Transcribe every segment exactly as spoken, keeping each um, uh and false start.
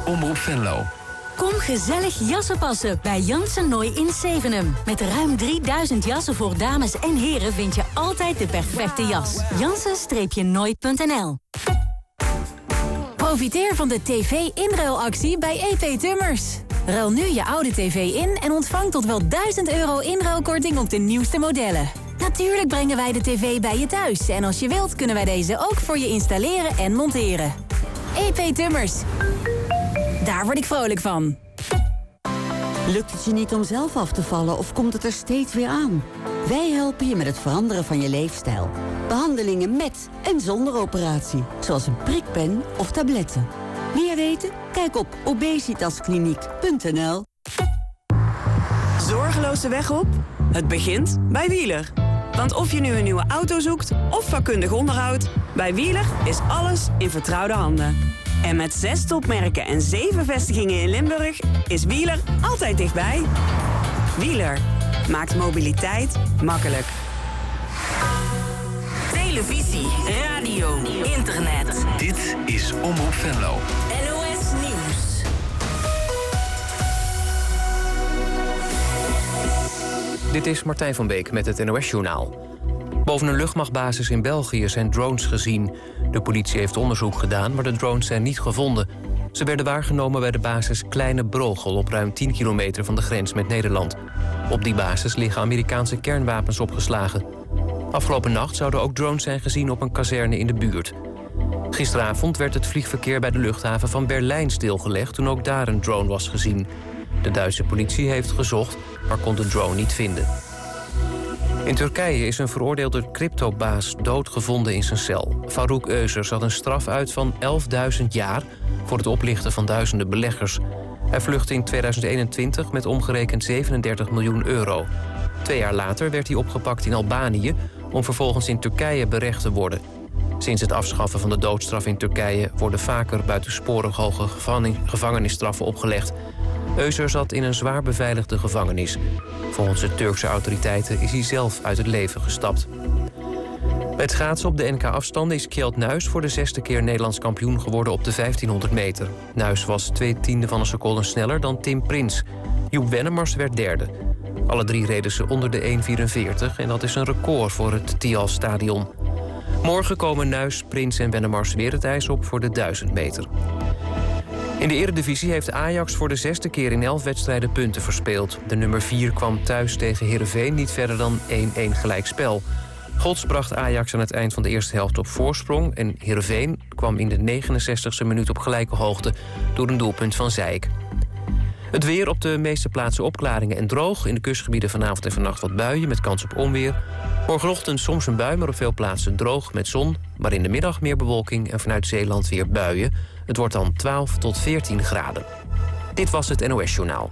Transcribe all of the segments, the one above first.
Omroep Venlo. Kom gezellig jassen passen bij Janssen Nooi in Zevenum. Met ruim drieduizend jassen voor dames en heren vind je altijd de perfecte jas. Janssen Nooi punt n l. Profiteer van de tv-inruilactie bij E P Tummers. Ruil nu je oude tv in en ontvang tot wel duizend euro inruilkorting op de nieuwste modellen. Natuurlijk brengen wij de tv bij je thuis. En als je wilt kunnen wij deze ook voor je installeren en monteren. E P Tummers. Daar word ik vrolijk van. Lukt het je niet om zelf af te vallen of komt het er steeds weer aan? Wij helpen je met het veranderen van je leefstijl. Behandelingen met en zonder operatie. Zoals een prikpen of tabletten. Meer weten? Kijk op obesitaskliniek punt n l. Zorgeloos weg op? Het begint bij Wieler. Want of je nu een nieuwe auto zoekt of vakkundig onderhoud... bij Wieler is alles in vertrouwde handen. En met zes topmerken en zeven vestigingen in Limburg is Wieler altijd dichtbij. Wieler maakt mobiliteit makkelijk. Televisie, radio, internet. Dit is Omroep Venlo. N O S Nieuws. Dit is Martijn van Beek met het N O S-journaal. Boven een luchtmachtbasis in België zijn drones gezien. De politie heeft onderzoek gedaan, maar de drones zijn niet gevonden. Ze werden waargenomen bij de basis Kleine Brogel... op ruim tien kilometer van de grens met Nederland. Op die basis liggen Amerikaanse kernwapens opgeslagen. Afgelopen nacht zouden ook drones zijn gezien op een kazerne in de buurt. Gisteravond werd het vliegverkeer bij de luchthaven van Berlijn stilgelegd... toen ook daar een drone was gezien. De Duitse politie heeft gezocht, maar kon de drone niet vinden. In Turkije is een veroordeelde cryptobaas doodgevonden in zijn cel. Farouk Özer zat een straf uit van elfduizend jaar... voor het oplichten van duizenden beleggers. Hij vluchtte in tweeduizend eenentwintig met omgerekend zevenendertig miljoen euro. Twee jaar later werd hij opgepakt in Albanië... om vervolgens in Turkije berecht te worden. Sinds het afschaffen van de doodstraf in Turkije... worden vaker buitensporig hoge gevangenisstraffen opgelegd. Özer zat in een zwaar beveiligde gevangenis. Volgens de Turkse autoriteiten is hij zelf uit het leven gestapt. Bij het schaatsen op de N K-afstanden is Kjeld Nuis... voor de zesde keer Nederlands kampioen geworden op de vijftienhonderd meter. Nuis was twee tiende van een seconde sneller dan Tim Prins. Joep Wennemars werd derde. Alle drie reden ze onder de één vierenveertig... en dat is een record voor het Tialf Stadion. Morgen komen Nuis, Prins en Wennemars weer het ijs op voor de duizend meter. In de Eredivisie heeft Ajax voor de zesde keer in elf wedstrijden punten verspeeld. De nummer vier kwam thuis tegen Heerenveen niet verder dan één-één gelijkspel. Gods bracht Ajax aan het eind van de eerste helft op voorsprong... en Heerenveen kwam in de negenenzestigste minuut op gelijke hoogte... door een doelpunt van Zijk. Het weer: op de meeste plaatsen opklaringen en droog. In de kustgebieden vanavond en vannacht wat buien met kans op onweer. Morgenochtend soms een bui, maar op veel plaatsen droog met zon. Maar in de middag meer bewolking en vanuit Zeeland weer buien. Het wordt dan twaalf tot veertien graden. Dit was het N O S-journaal.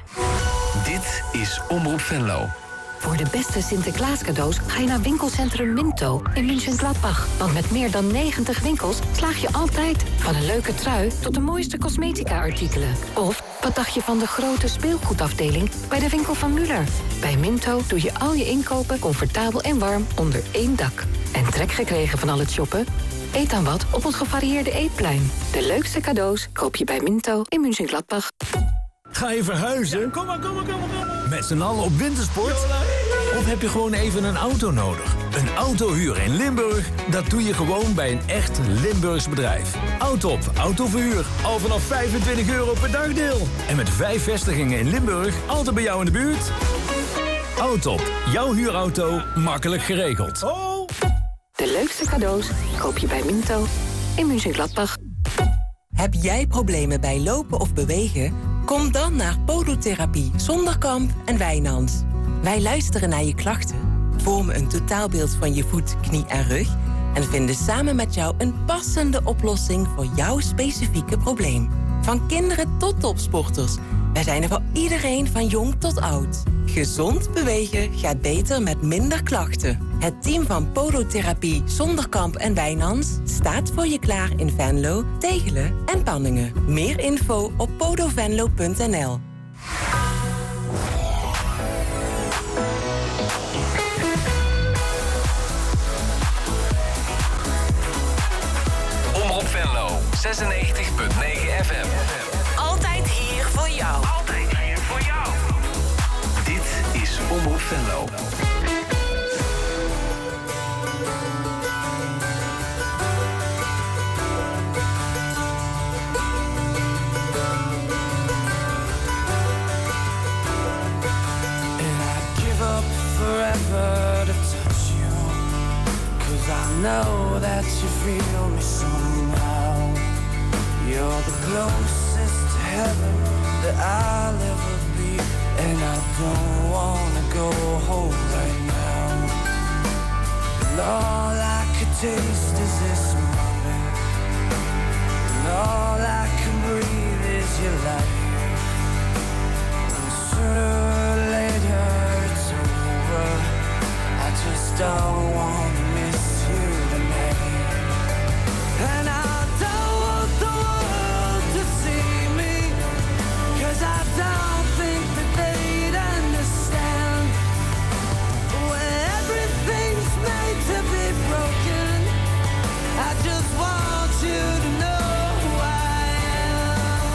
Dit is Omroep Venlo. Voor de beste Sinterklaas cadeaus ga je naar winkelcentrum Minto in München-Gladbach. Want met meer dan negentig winkels slaag je altijd van een leuke trui tot de mooiste cosmetica-artikelen. Of wat dacht je van de grote speelgoedafdeling bij de winkel van Muller? Bij Minto doe je al je inkopen comfortabel en warm onder één dak. En trek gekregen van al het shoppen? Eet dan wat op ons gevarieerde eetplein. De leukste cadeaus koop je bij Minto in München-Gladbach. Ga je verhuizen? Ja, kom maar, kom maar, kom maar, kom maar. Met z'n allen op wintersport? Of heb je gewoon even een auto nodig? Een autohuur in Limburg? Dat doe je gewoon bij een echt Limburgs bedrijf. Autop autoverhuur. Al vanaf vijfentwintig euro per dagdeel. En met vijf vestigingen in Limburg, altijd bij jou in de buurt. Autop, jouw huurauto, makkelijk geregeld. Oh. De leukste cadeaus koop je bij Minto in München-Gladbach. Heb jij problemen bij lopen of bewegen? Kom dan naar Podotherapie Zonderkamp en Wijnands. Wij luisteren naar je klachten, vormen een totaalbeeld van je voet, knie en rug... en vinden samen met jou een passende oplossing voor jouw specifieke probleem. Van kinderen tot topsporters. Wij zijn er voor iedereen van jong tot oud. Gezond bewegen gaat beter met minder klachten. Het team van Podotherapie Zonderkamp en Wijnands staat voor je klaar in Venlo, Tegelen en Panningen. Meer info op podovenlo punt n l. Omroep Venlo, zesennegentig punt negen F M. Altijd hier voor jou. Altijd hier voor jou. Dit is Omroep Venlo. Forever to touch you, 'cause I know that you feel me somehow. You're the closest to heaven that I'll ever be, and I don't wanna go home right now. And all I could taste is this moment, and all I can breathe is your life. And sooner or later I just don't want to miss you tonight. And I don't want the world to see me, 'cause I don't think that they'd understand. When everything's made to be broken, I just want you to know who I am.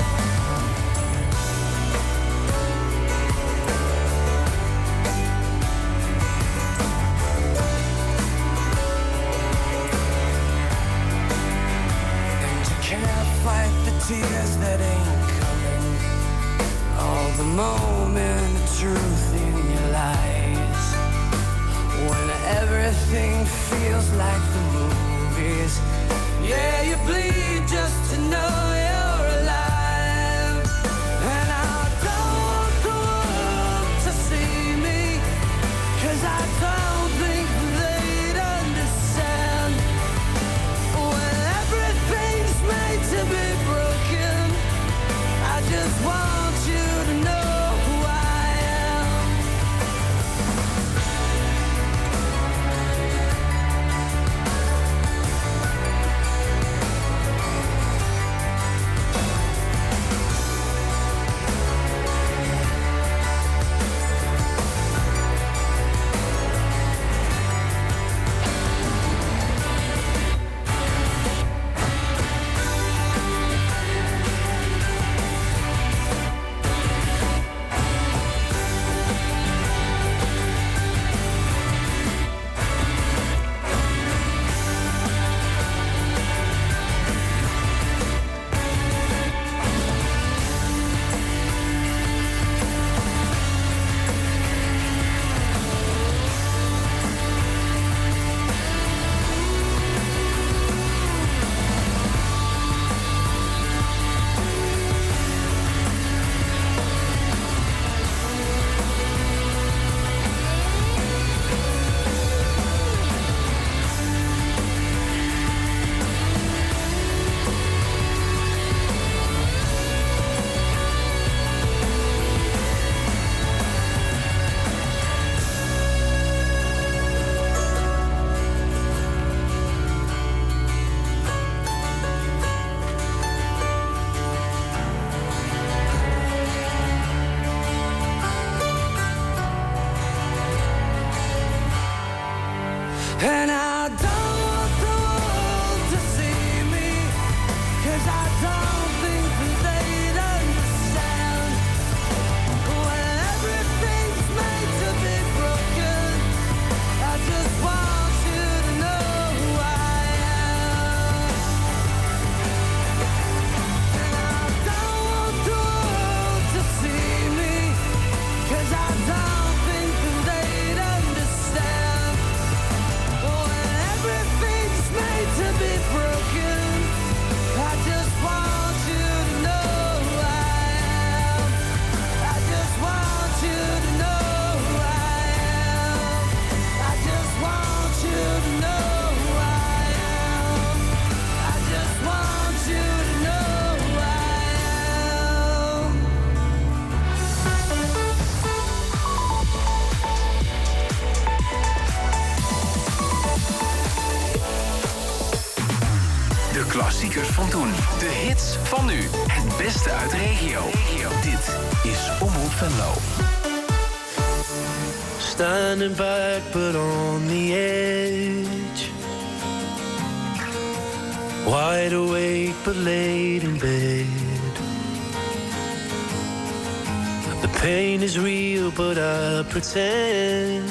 Can't fight the tears that ain't coming. All the moment of truth in your lies. When everything feels like the movies. Yeah, you bleed just to know you're alive. And I don't want the world to see me, 'cause I don't think they'd understand. When everything's made to be broken, I just want you to know who I am. And I don't want the world to see me, 'cause I don't think that they'd understand. When everything's made to be broken, I just want you to know who I am. And I don't want the world to see me, 'cause I don't think that they'd understand. When everything's made to be broken, I just want you to know who I am. I just want you to know who I am. I just want you to know who I am. I just want you to know who I am. De klassiekers van toen. De hits van nu. Het beste uit de regio. Dit is Omroep Venlo. Standing back but on the edge, wide awake but late in bed. Pain is real, but I pretend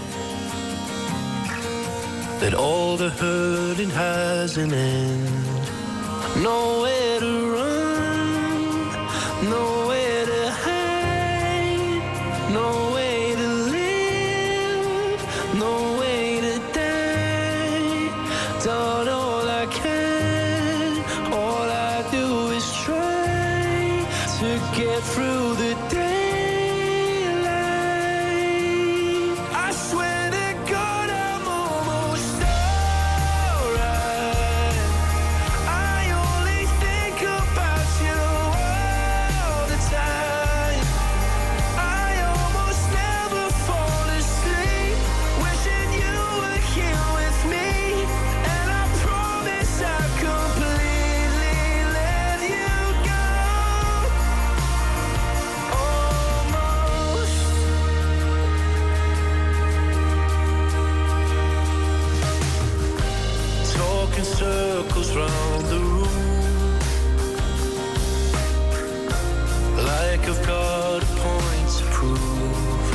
that all the hurting has an end. Nowhere to run, nowhere to hide, no way to live, no way to die. Done all I can, all I do is try to get through the day. Round the room, like I've got a point to prove.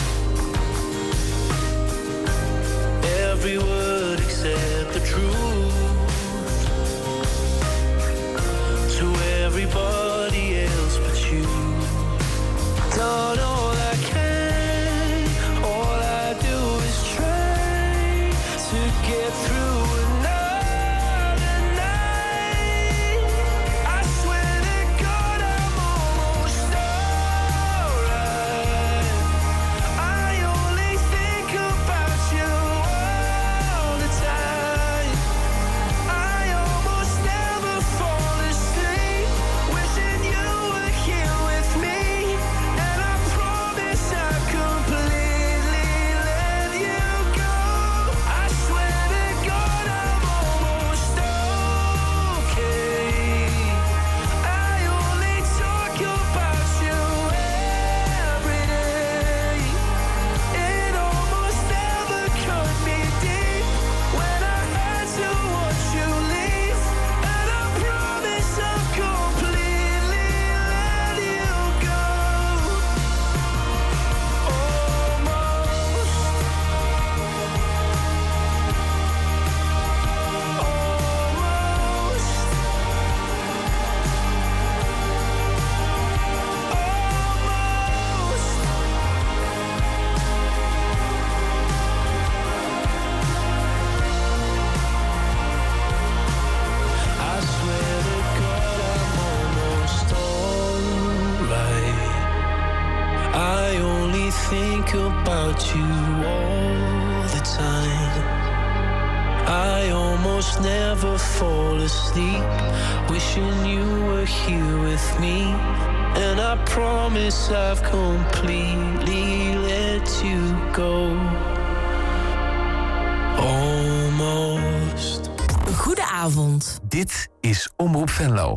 Every word except the truth to everybody else but you. Done all I can, all I do is try to get through. Think about you all the time. I almost never fall asleep, wishing you were here with me. And I promise I've completely let you go. Almost. Goedenavond. Dit is Omroep Venlo.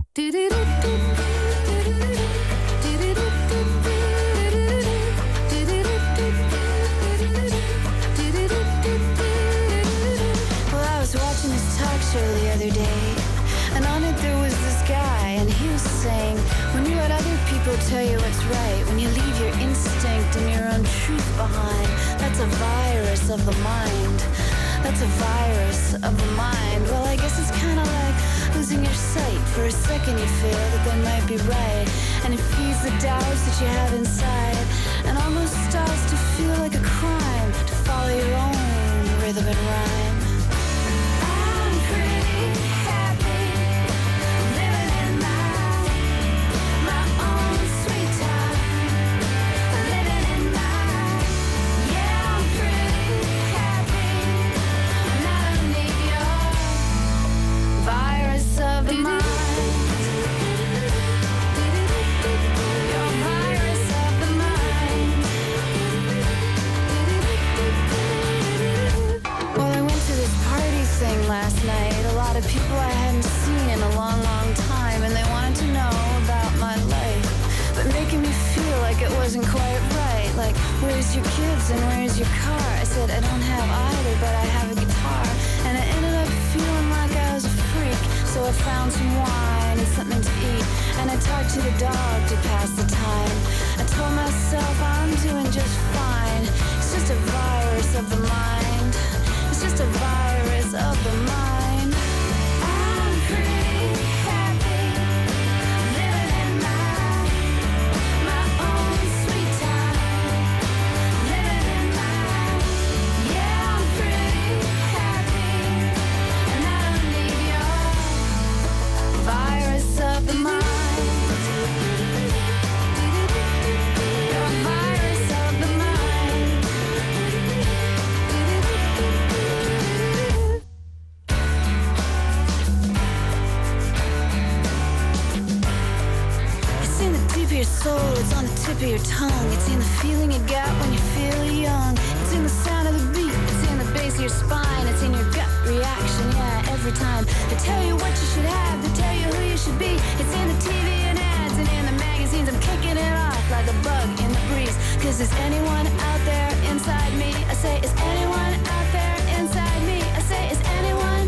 The other day, and on it there was this guy, and he was saying, when you let other people tell you what's right, when you leave your instinct and your own truth behind, that's a virus of the mind. That's a virus of the mind. Well, I guess it's kind of like losing your sight. For a second you feel that they might be right, and it feeds the doubts that you have inside, and almost starts to feel like a crime to follow your own rhythm and rhyme. Last night, a lot of people I hadn't seen in a long, long time, and they wanted to know about my life, but making me feel like it wasn't quite right. Like, where's your kids and where's your car? I said, I don't have either, but I have a guitar. And I ended up feeling like I was a freak, so I found some wine and something to eat, and I talked to the dog to pass the time. I told myself I'm doing just fine. It's just a virus of the mind. It's just a virus of the mind. I'm pretty happy, living in my, my own sweet time. Living in my, yeah, I'm pretty happy, and I don't need your virus of the mind. Your soul, it's on the tip of your tongue. It's in the feeling you got when you feel young. It's in the sound of the beat, it's in the base of your spine. It's in your gut reaction, yeah, every time they tell you what you should have, they tell you who you should be. It's in the T V and ads and in the magazines. I'm kicking it off like a bug in the breeze. Cause is anyone out there inside me? I say, is anyone out there inside me? I say, is anyone?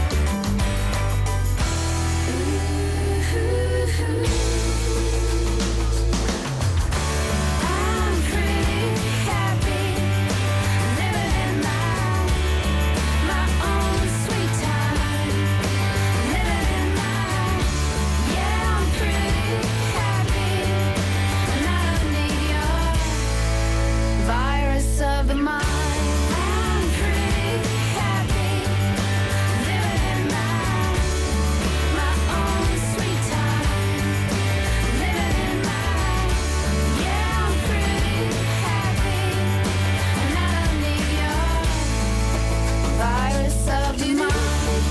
Of the mind. I'm pretty happy, living in my, my own sweet time. Living in my, yeah, I'm pretty happy, and I don't need your virus of the mind.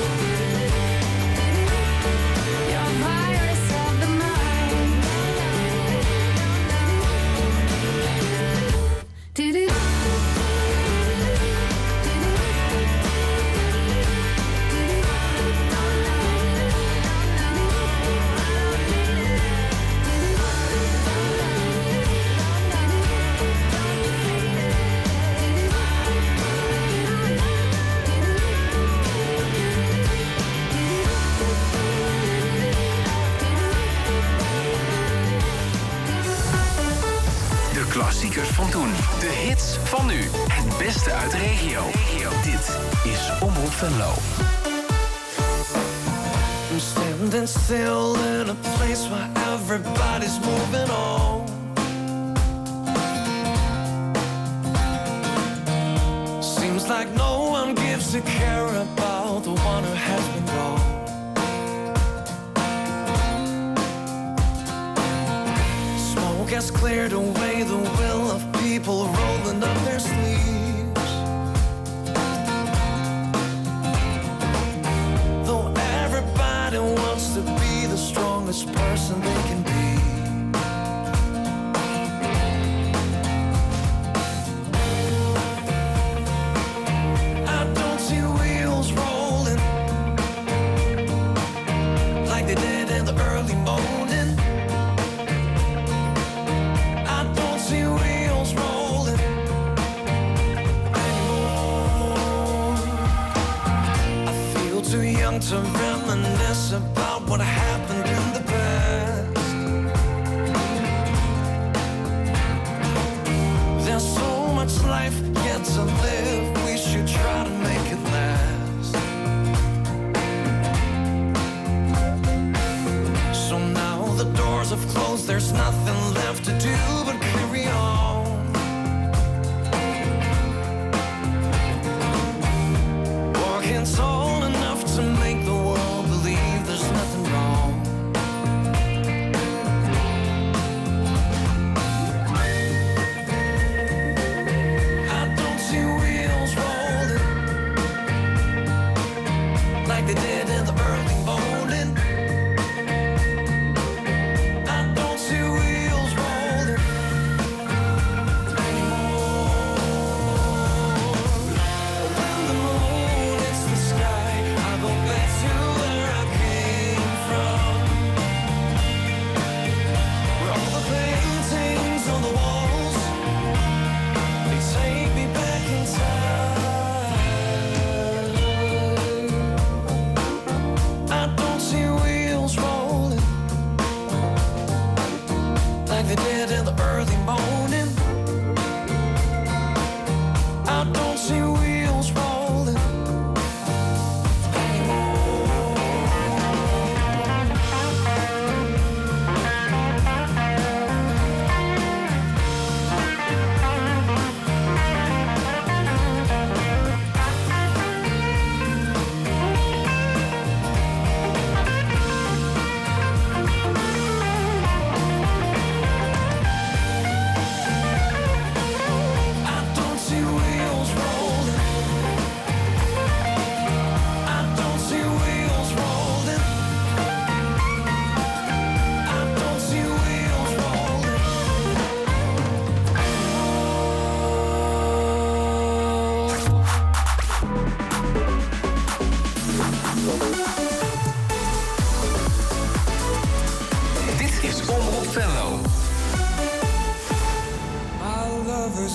Your virus of the mind. Do-do. Klassiekers van toen. De hits van nu. Het beste uit de regio. Dit is Omroep Venlo. I'm standing still in a place where everybody's moving on. Seems like no one gives a care about the one who has been gone. Smoke has cleared away the will of people rolling up their sleeves. Though everybody wants to be the strongest person they can be. I don't see wheels rolling like they did in the early morning. I don't see wheels rolling anymore. I feel too young to reminisce about what happened in the past. There's so much life yet to live, we should try to make it last. So now the doors have closed, there's nothing left to do but carry on. Walking tall enough to make the world believe there's nothing wrong. I don't see wheels rolling like they did in the early morning. I don't see wheels rolling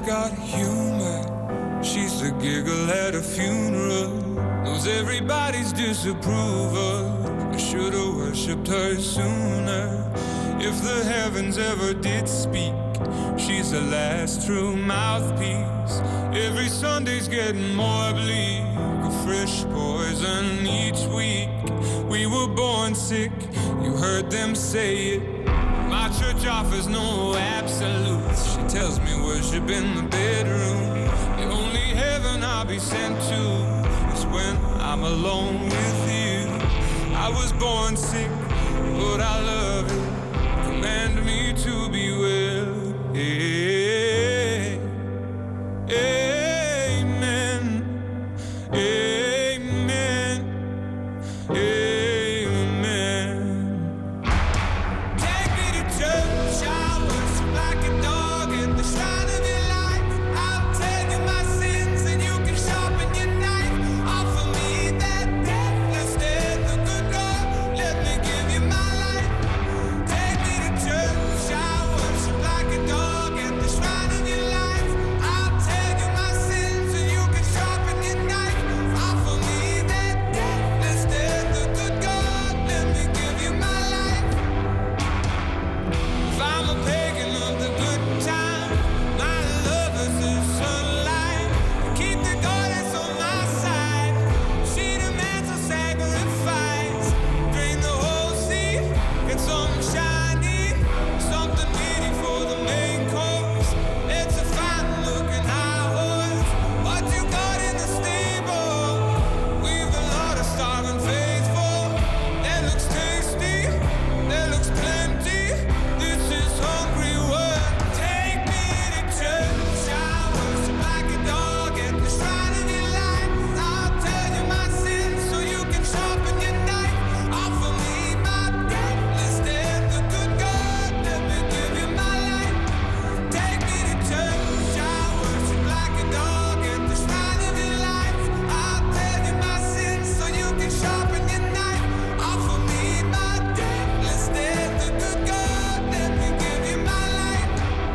got humor. She's the giggle at a funeral. Knows everybody's disapproval. I should've worshipped her sooner. If the heavens ever did speak, she's the last true mouthpiece. Every Sunday's getting more bleak, a fresh poison each week. We were born sick, you heard them say it. My church offers no absolutes. She tells me worship in the bedroom. The only heaven I'll be sent to is when I'm alone with you. I was born sick, but I love it. Command me to be well. Hey, amen. Amen. Amen. Take me to church. I worship like a dog in the shrine of your life. I'll tell you my sins and you can sharpen your knife. Offer me that deathless death, the good God. Let me give you my life. Take me to church. I worship like a dog in the shrine of your life. I'll tell you my sins and you can sharpen your knife. Offer me that deathless death, the good God. Let me give you my life. If I'm a pagan of the good time, my love is the sunlight. Keep the goddess on my side. She demands a sacrifice. Drain the whole sea, get some shiny, something meaty for the main course. It's a fine looking high horse. What you got in the stable? We've a lot of starving faithful. That looks tasty, that looks plenty. This is hungry work. Take me to church. I worship like a dog at the shrine of your life. I'll tell you my sins so you can sharpen your knife. Offer me my deathless death, the good God. Let me give you my life. Take me to church. I worship like a dog at the shrine of your life. I'll tell you my sins so you can sharpen your knife. Offer me my deathless death, the good God. Let me give you my life.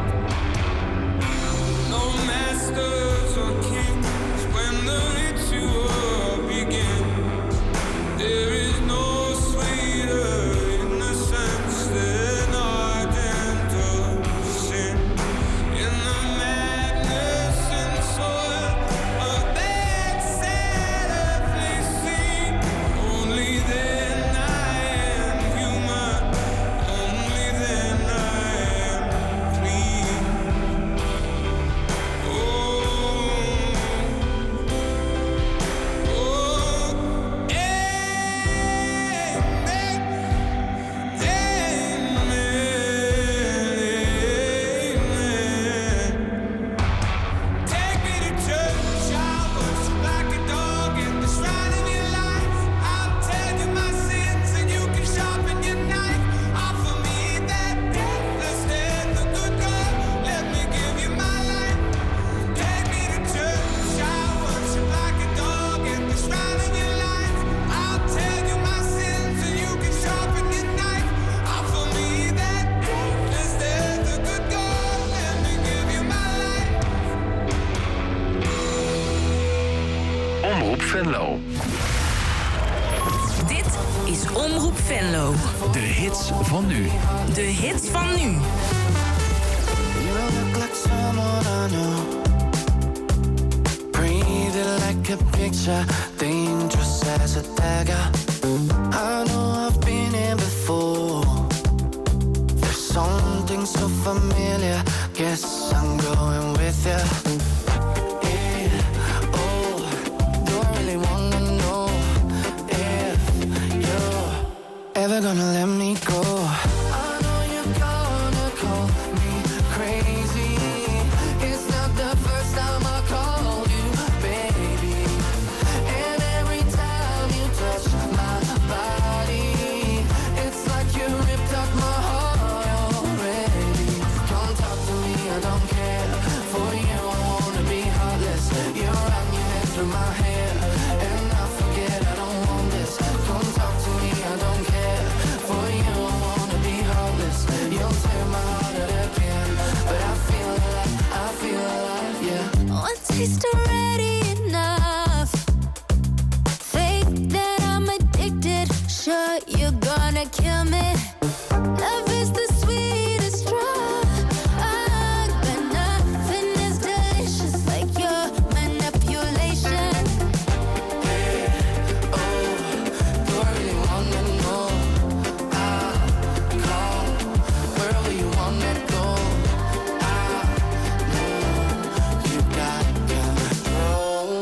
No masters or kings when the ritual begins. There is no sweeter innocence than our gentle sin. In the madness and soil of that sad earthly scene, only then I am human. Only then I am clean. Oh, oh, amen, amen. Take me to church. I worship like a dog in the shrine of your life. I'll tell you my sins and you can sharpen your knife. Offer me that deathless death, the good God. Let me give you my life. Take me to church. I worship like a dog in the shrine of your life. I'll tell you my sins and you can sharpen your knife. Offer me that deathless death, the good God. Let me give you my life. Omroep Venlo. Dit is Omroep Venlo. De hits van nu. De hits van nu. You look like someone I know. Breathing like a picture, dangerous as a dagger. I know I've been here before. There's something so familiar. Guess I'm going with you. Yeah, oh, do I really wanna know if you're ever gonna let me go? I know you're gonna call me crazy. It's not the first time I called you, baby. And every time you touch my body, it's like you ripped up my heart already. Come talk to me, I don't care. For you, I wanna be heartless. You wrap your head through my hair, and I forget I don't want this. Come talk to me, I don't care. For you, I wanna be wanna kill me. Love is the sweetest drug, but nothing is delicious like your manipulation. Hey, oh, do I really wanna know? I call, wherever you wanna go. I know you got control.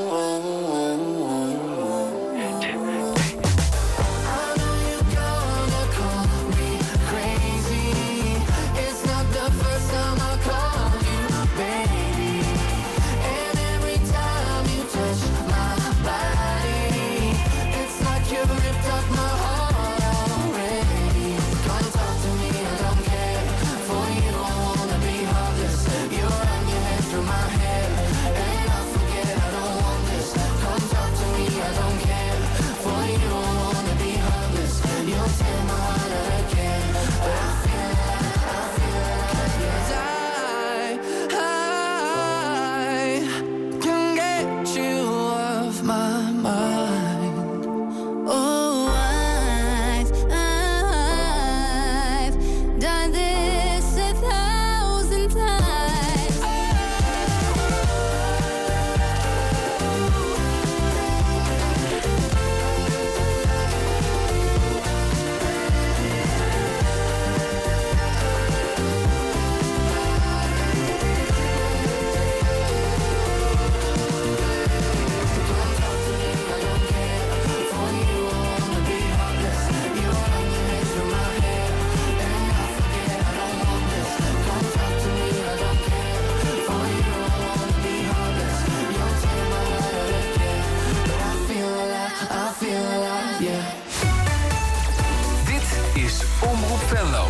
I know you're gonna call me crazy. It's not the first time I call you baby. And every time you touch my body, it's like you've ripped up my heart already. Come talk to me, I don't care. For you I wanna be heartless. You run your head through my hair, and I forget I don't want this. Come talk to me, I don't care. For you I wanna be heartless. You'll tear my heart out again. But I feel like, I feel like, yes, I, I can get you off my mind. Oh, I've, I've done this a thousand times. I feel alive, yeah. Dit is Omroep Venlo.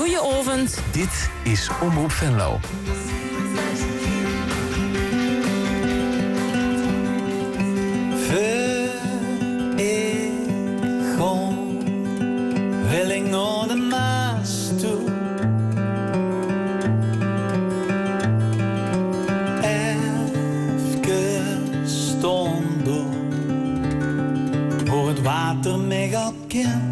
Goeie-ovend. Dit is Omroep Venlo. Vegon wil ik naar de Maas toe. Even stonden voor het water mij gaat kennen.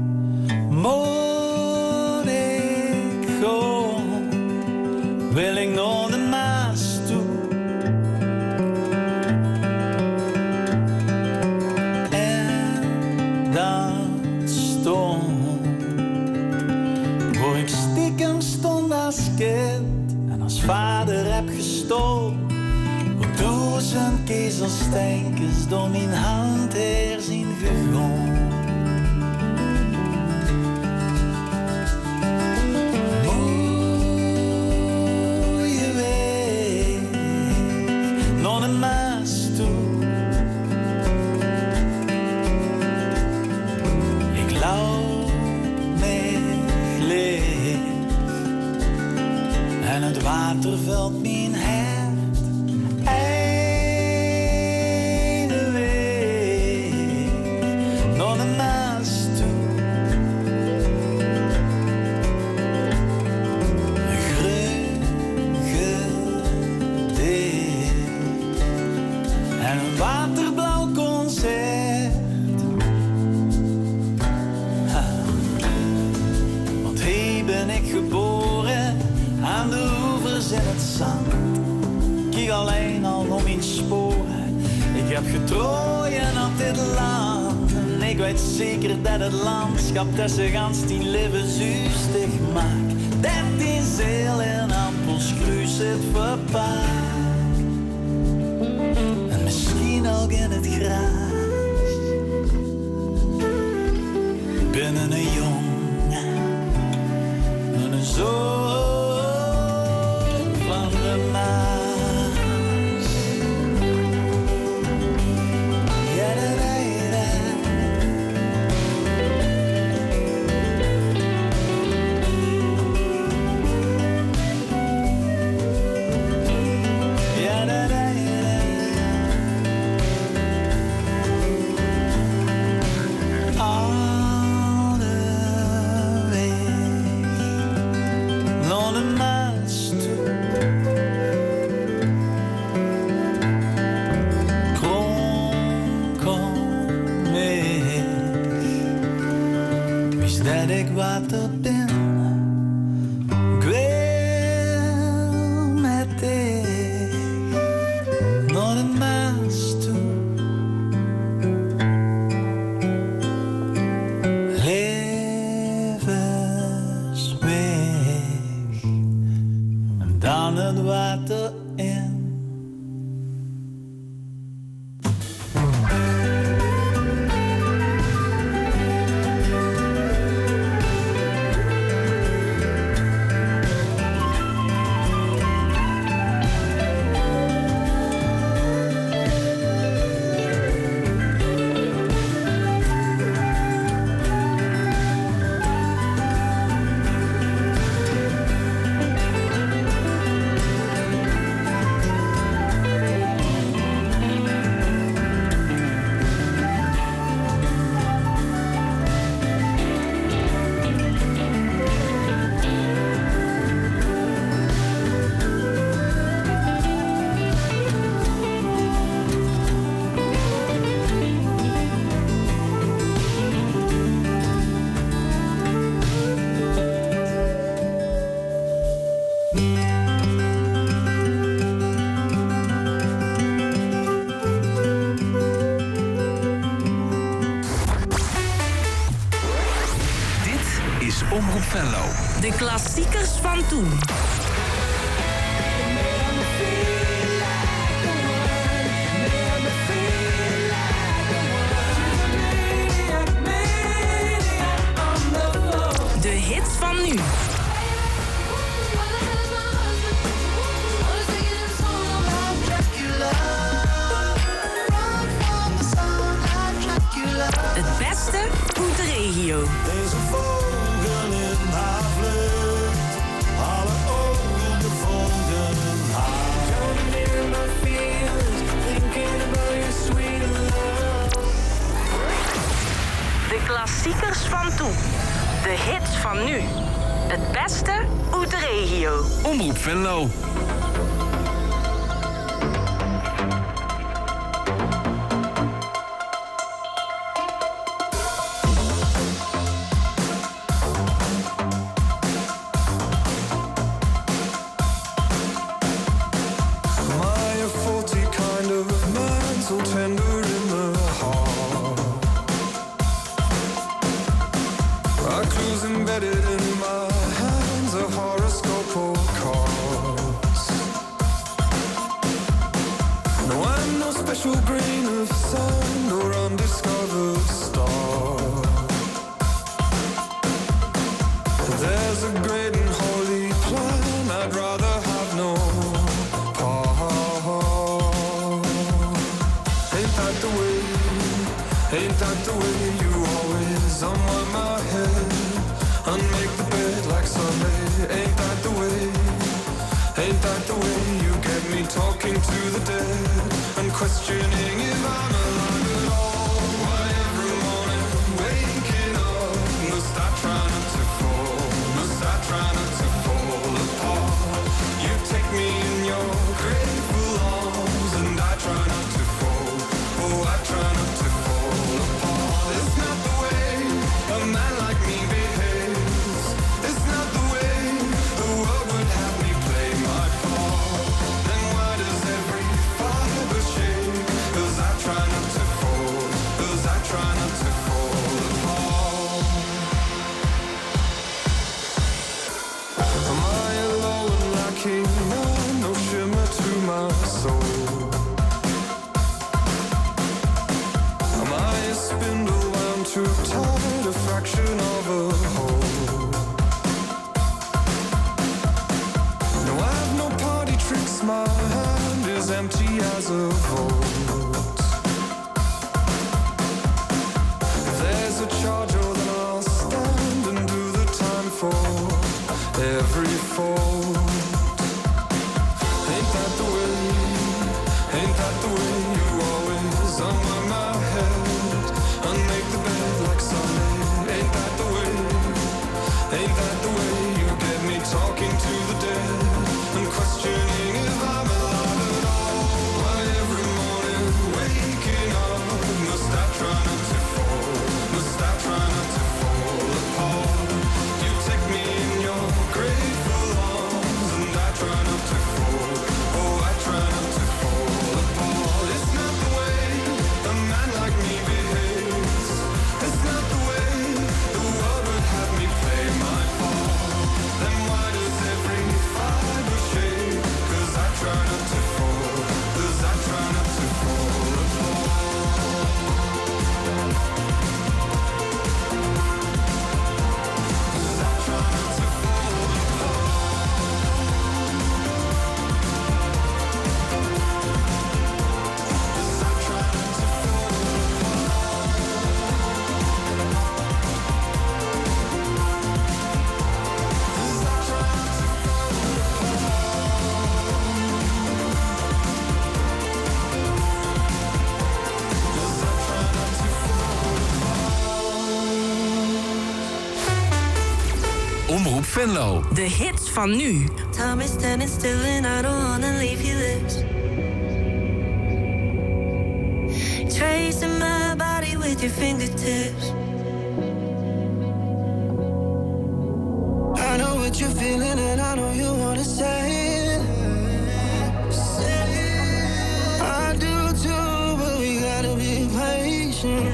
Moet ik gaan, wil ik naar de Maas toe. En dan stond, voor ik stiekem stond als kind en als vader heb gestolen. Voor duizend kezelstenkers door mijn hand herzien gegaan. Water vult mijn hart einde weg naar de Maas toe. Een groen gedicht en een waterblauw concert. Ha. Want hier ben ik geboren aan de oevers in het zand. Ik alleen al om mijn sporen. Ik heb getrooien op dit land. En ik weet zeker dat het landschap tussen gans tien leven zuustig maakt. Dertien zeel in Ampels-Kruis zit verpaakt. En misschien ook in het gras. Binnen een jongen en een zoon. Dat ik water ben, ik wil met dich naar de Maas toe. Levensweg en dan het water in. Omroep Venlo. De klassiekers van toen. De hits van nu. Het beste uit de regio. Deze vogel in haar vleugel. Omroep Venlo. Omroep Venlo. De hits van nu. Time is standing still and I don't wanna leave your lips. Tracing my body with your fingertips. I know what you're feeling and I know you wanna say it. I do too, but we gotta be patient.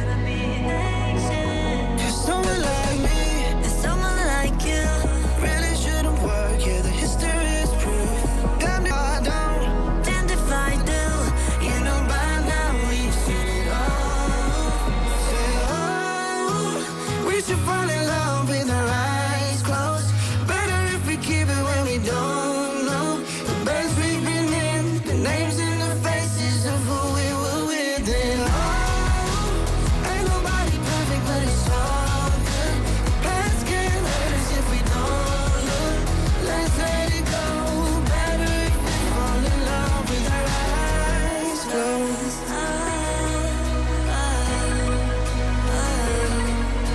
Cause someone like me and someone like you really shouldn't work. Yeah, the history is proof. Damn if I don't, damn if I do. You know by now we've seen it all. Say, oh, we should fall in love with our eyes closed. Better if we keep it when we don't know the best we've been in, the names and the faces of who we were with. And oh, ain't nobody perfect, but it's all good. The past can't hurt us if we don't look. Let's let it go. Better if we fall in love with our eyes closed.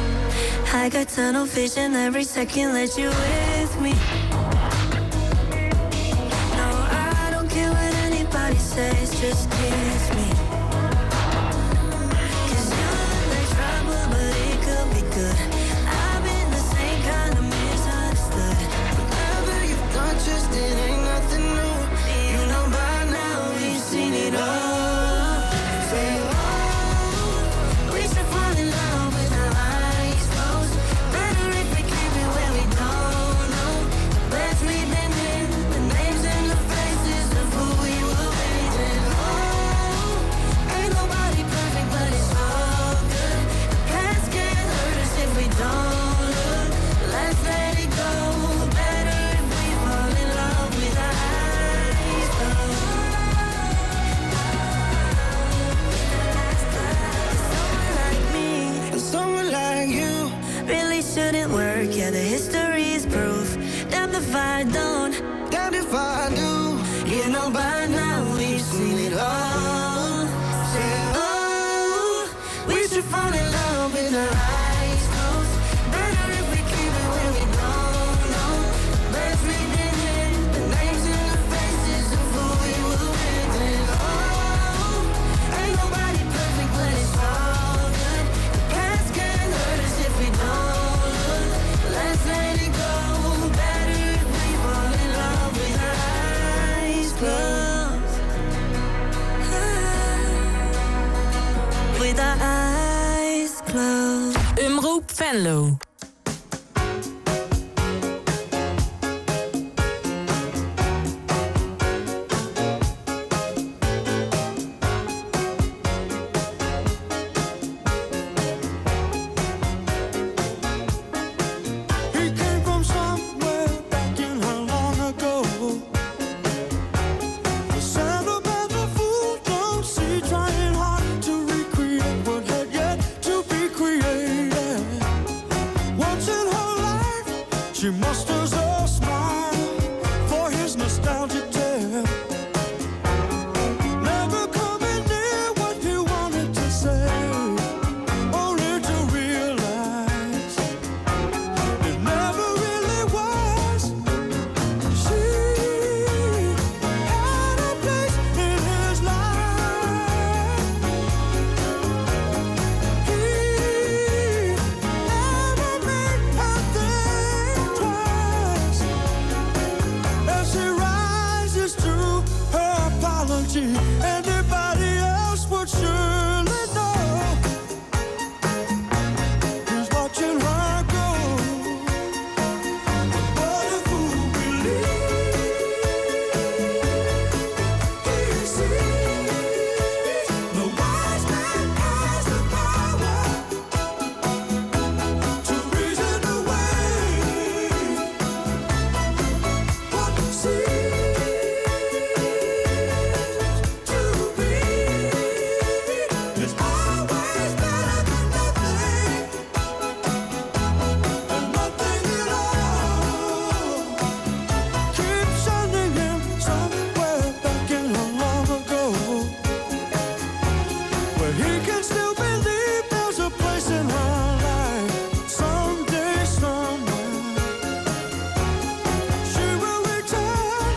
I got tunnel vision every second that you're with me. just kiss me. 'Cause you look like trouble, but it could be good. I've been the same kind of misunderstood. Whatever you've done, just it ain't nothing new. You know by now we've seen it all. Say, oh, we should fall in love with our eyes closed. Better if we keep it where we don't know. The best we've been in, the names and the faces of who we were painted. Oh, ain't nobody perfect, but it's all good. The past can't hurt us if we don't look. Let's let it go. Better if we fall in love with our eyes closed. Someone like me and someone like you really shouldn't work. Yeah, the history is proof. Damn if I don't, damn if I do. You know by now we've seen it all. Say, oh, we should fall in love with our eyes closed. Better if we keep it where we don't know. Best we've been in, the names and the faces of who we were with. Oh, ain't nobody perfect, but it's all good. The past can't hurt us if we don't look. Let's let it go. Better if we fall in love with our eyes closed. With our eyes closed. Omroep Venlo. He came from somewhere back in how long ago. The sentimental fool don't see, trying hard to recreate what had yet to be created. Once in her life, she musters a smile for his nostalgic tale. Never coming near what he wanted to say, only to realize it never really was. She had a place in his life. He never made her think twice. As she rises to her apology, anybody else would surely know. He's watching her go. What a fool believes he sees. The wise man has the power to reason away what seems to be is always better than nothing, and nothing at all. Keep sending him somewhere back in how long ago, where he can still believe there's a place in her life. Someday, somewhere, she will return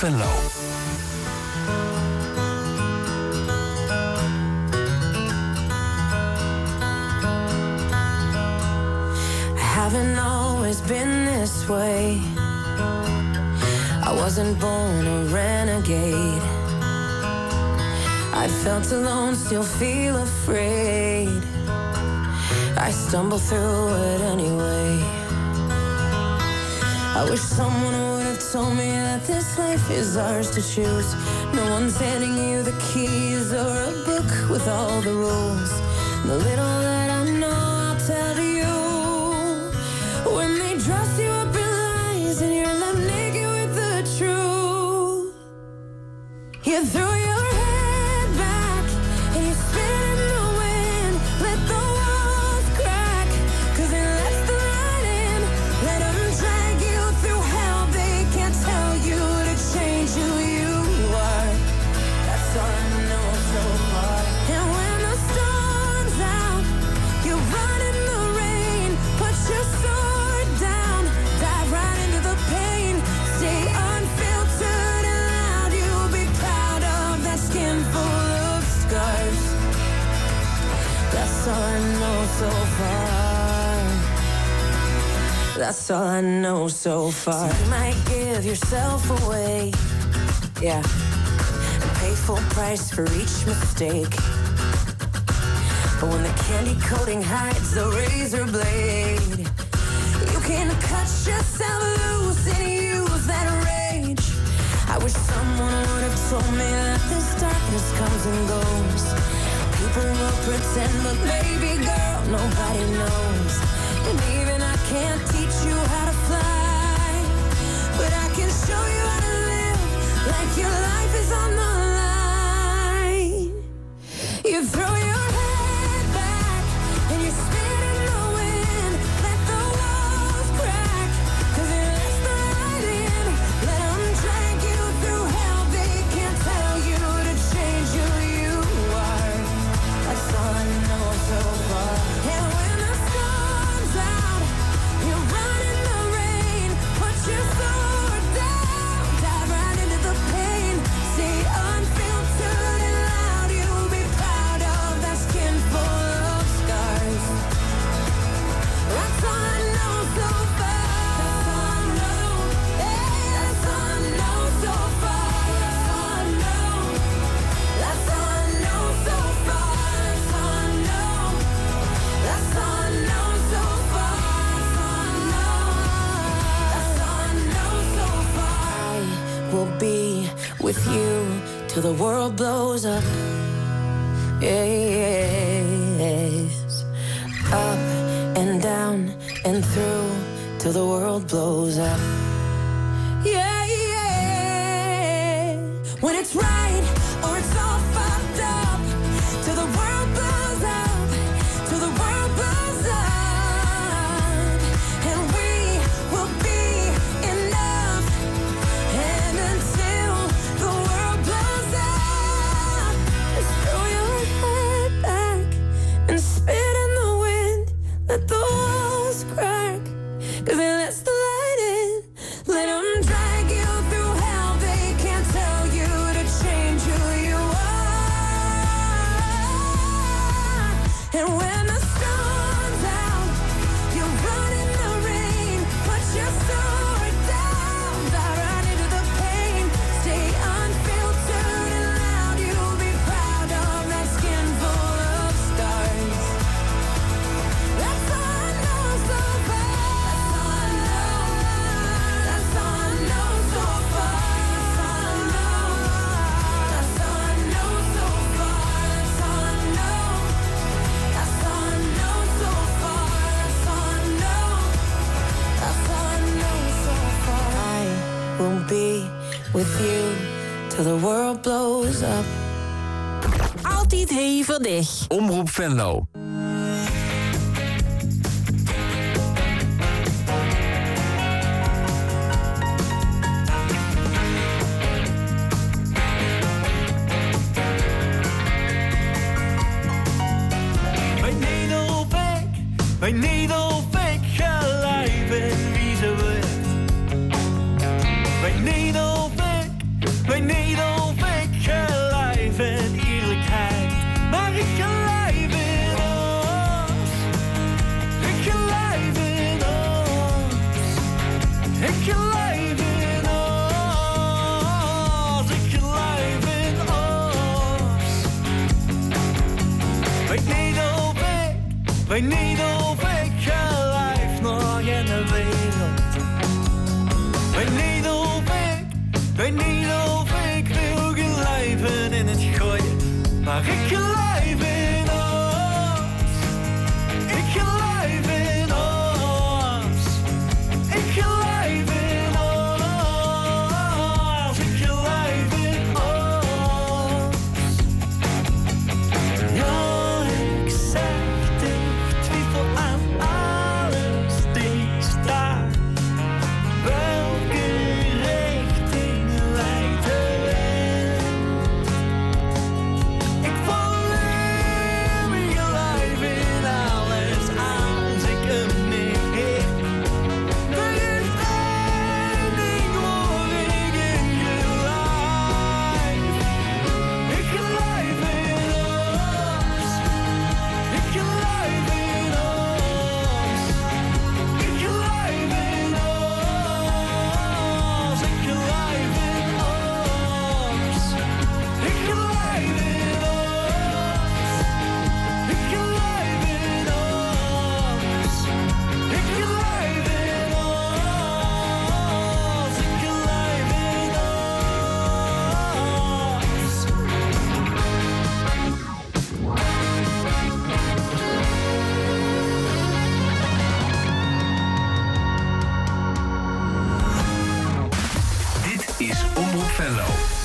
Venlo. Haven't always been this way. I wasn't born a renegade. I felt alone, still feel afraid. I stumble through it anyway. I wish someone would have told me that this life is ours to choose. No one's handing you the keys or a book with all the rules. The little that I know I'll tell to you. When they dress you up in lies and you're left naked with the truth, you throw your head back and you spin in the wind. Let the walls crack, cause it lets the light in. Let them drag you through hell. They can't tell you to change who you are. That's all I know so far. And when the storm's out, you run in the rain. Put your sword down, dive right into the pain. Stay unfiltered and loud. You'll be proud of that skin full of scars. That's all I know so far. That's all I know so far. So you might give yourself away, yeah, and pay full price for each mistake. But when the candy coating hides the razor blade, you can cut yourself loose and use that rage. I wish someone would have told me that this darkness comes and goes. People will pretend, but baby girl, nobody knows. And even I can't teach you how to fly, but I can show you how to live like your life is on the line. You throw your head back and you spin in the wind. Let the walls crack, cause it lets the light in. Let them drag you through hell. They can't tell you to change who you are. That's all I know so far. And when the storm's out, you run in the rain. Put your sword down, dive right into the pain. Stay unfiltered and loud. You'll be proud of that skin full of scars. That's all I know so far. That's all I know. Hey, that's all I know so far. That's all I know. That's all I know so far. That's all I know. That's all I know so far. That's all I know. That's all I know so far. I will be with you till the world blows up. Yes. Up and down and through till the world blows up. Yeah, yeah. When it's right or it's all fucked up, till the world blows up, till the world blows up, and we will be enough. And until the world blows up, just throw your head back and spit in the wind. Let the walls crack, cause it lets the light in. Let them drag you through hell. They can't tell you to change who you are. And when the storm's out, you run in the rain. Put your sword down, dive right into the pain. Stay unfiltered and loud. You'll be proud of that skin full of scars. That's all I know so far. That's all I know. That's all I know so far. That's all I know. That's all I know so far. That's all I know. That's all I know so far. That's all I know. That's all I know so far. I will be with you till the world blows up. Altijd hevig. Omroep Venlo. Bij Nederbeek, bij Nederbeek, gelijk ben wie ze wil. Bij Nederbeek, Weet niet of ik gelijf nog in de wereld. Weet niet of ik, weet niet of ik wil gelijven in het gooien. Maar ik gelijf in ons. Ik gelijf in ons. Ik gelijf in ons. Ik gelijf in ons. Ja, ik zeg ik twijfel aan alles die staat. Welke richting leidt de wind? Ik verleer me gelijk in alles als ik hem neer. Er is één ding waar ik in gelijf. Ik gelijf in ons. Ik gelijf in ons. Ik gelijf in ons. Ik gelijf in ons. Ik gelijf in ons. Ik gelijf in ons. Ik gelijf in ons. Ik gelijf in Dit is Omroep Venlo.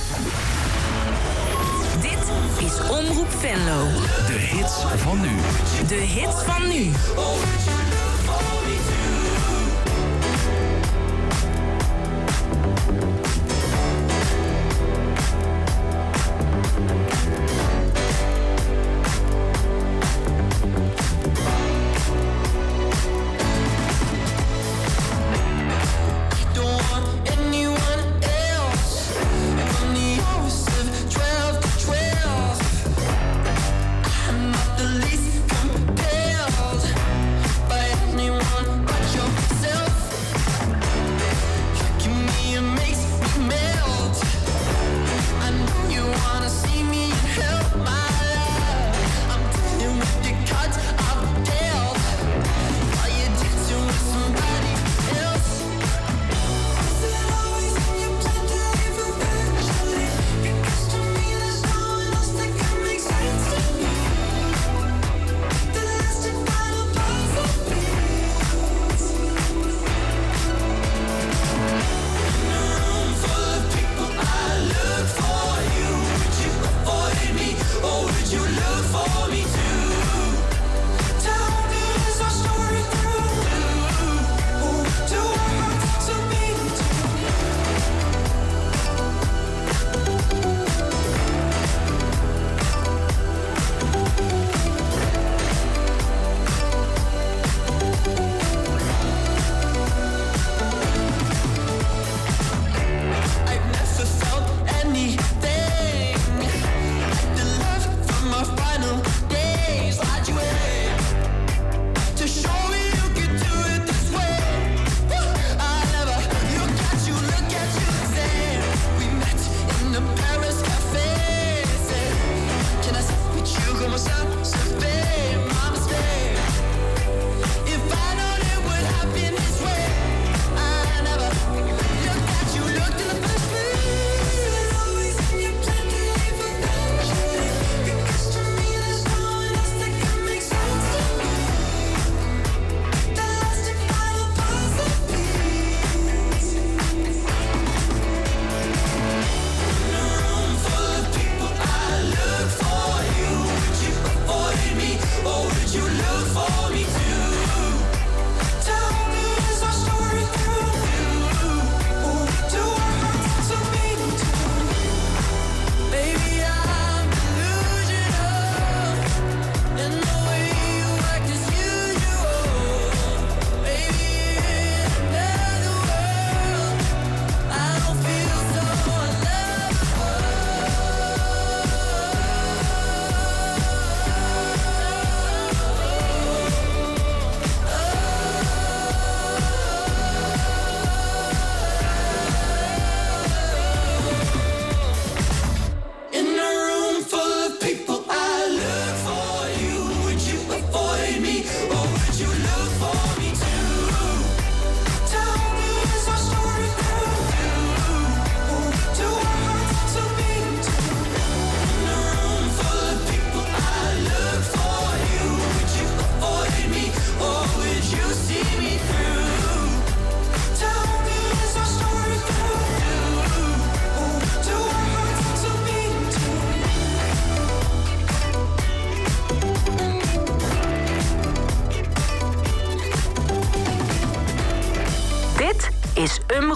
Dit is Omroep Venlo. De hits van nu. De hits van nu. Don't want anyone else. On the yours of twelve to twelve. I'm not the least compelled by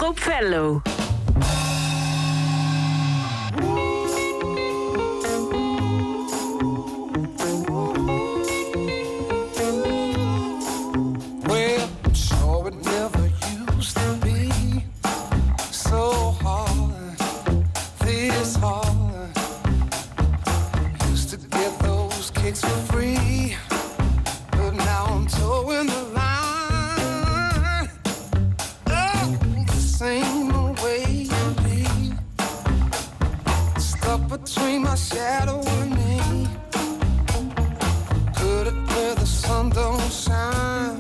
Omroep Venlo. Well, I'm sure it never used to be so hard, this hard. Used to get those kicks for free, but now I'm towing the line. Oh, this ain't no way to be. Stuck between my shadows